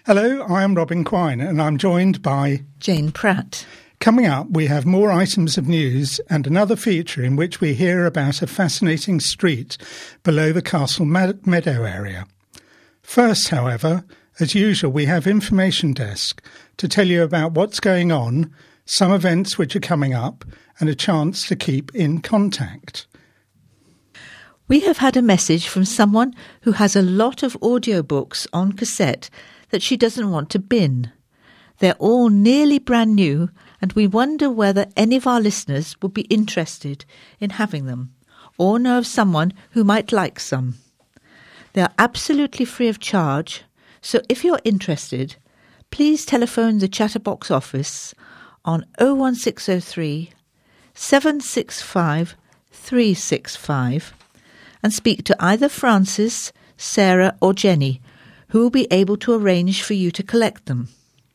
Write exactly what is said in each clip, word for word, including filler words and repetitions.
Hello, I am Robin Quine and I'm joined by Jane Pratt. Coming up, we have more items of news and another feature in which we hear about a fascinating street below the Castle Meadow area. First, however, as usual, we have Information Desk to tell you about what's going on, some events which are coming up, and a chance to keep in contact. We have had a message from someone who has a lot of audiobooks on cassette that she doesn't want to bin. They're all nearly brand new, and we wonder whether any of our listeners would be interested in having them, or know of someone who might like some. They are absolutely free of charge, so if you're interested, please telephone the Chatterbox office on oh one six oh three, seven six five, three six five and speak to either Francis, Sarah or Jenny, who will be able to arrange for you to collect them.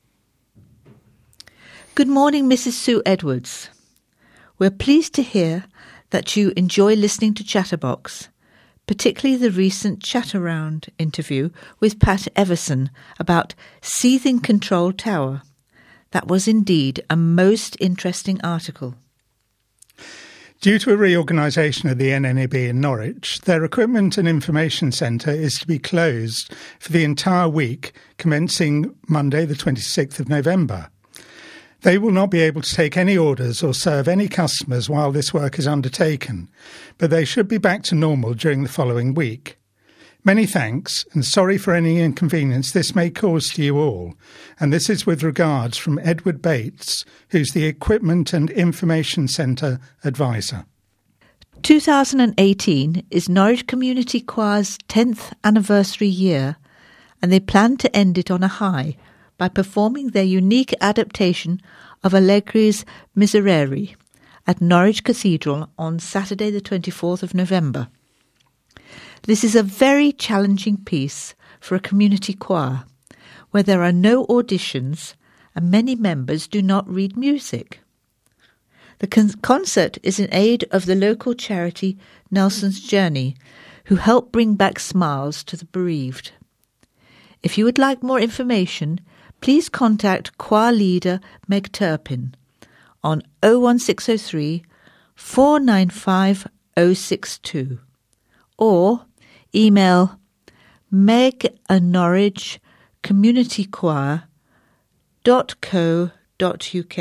Good morning, Missus Sue Edwards. We're pleased to hear that you enjoy listening to Chatterbox, particularly the recent Chat-Around interview with Pat Everson about Seething Control Tower. That was indeed a most interesting article. Due to a reorganisation of the N N A B in Norwich, their Equipment and Information Centre is to be closed for the entire week, commencing Monday the twenty-sixth of November. They will not be able to take any orders or serve any customers while this work is undertaken, but they should be back to normal during the following week. Many thanks, and sorry for any inconvenience this may cause to you all, and this is with regards from Edward Bates, who's the Equipment and Information Centre Advisor. two thousand eighteen is Norwich Community Choir's tenth anniversary year, and they plan to end it on a high by performing their unique adaptation of Allegri's Miserere at Norwich Cathedral on Saturday the twenty-fourth of November. This is a very challenging piece for a community choir, where there are no auditions and many members do not read music. The con- concert is in aid of the local charity Nelson's Journey, who help bring back smiles to the bereaved. If you would like more information, please contact choir leader Meg Turpin on oh one six oh three, four nine five oh six two or email meg at norwich community choir dot co dot uk.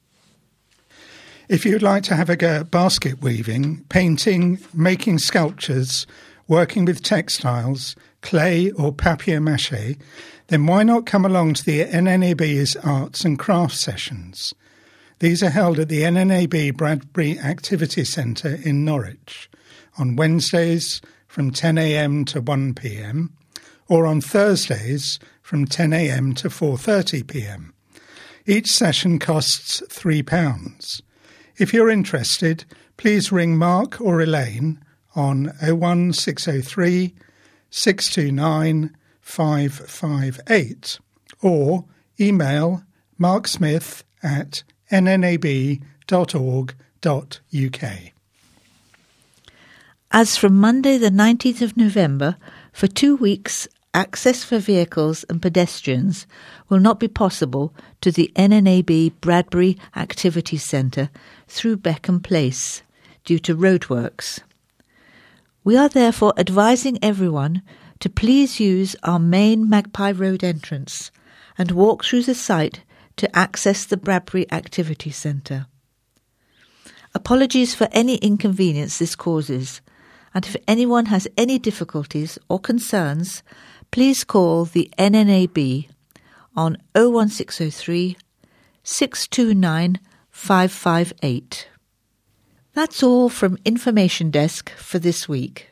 If you'd like to have a go at basket weaving, painting, making sculptures, working with textiles, clay or papier-mâché, then why not come along to the N N A B's Arts and Crafts sessions? These are held at the N N A B Bradbury Activity Centre in Norwich on Wednesdays from ten a.m. to one p.m. or on Thursdays from ten a.m. to four thirty p.m. Each session costs three pounds. If you're interested, please ring Mark or Elaine on oh one six oh three, six two nine, five five eight or email marksmith at n n a b dot org dot u k. As from Monday the nineteenth of November, for two weeks, access for vehicles and pedestrians will not be possible to the N N A B Bradbury Activity Centre through Beckham Place due to roadworks. We are therefore advising everyone to please use our main Magpie Road entrance and walk through the site to access the Bradbury Activity Centre. Apologies for any inconvenience this causes, and if anyone has any difficulties or concerns, please call the N N A B on oh one six oh three, six two nine, five five eight. That's all from Information Desk for this week.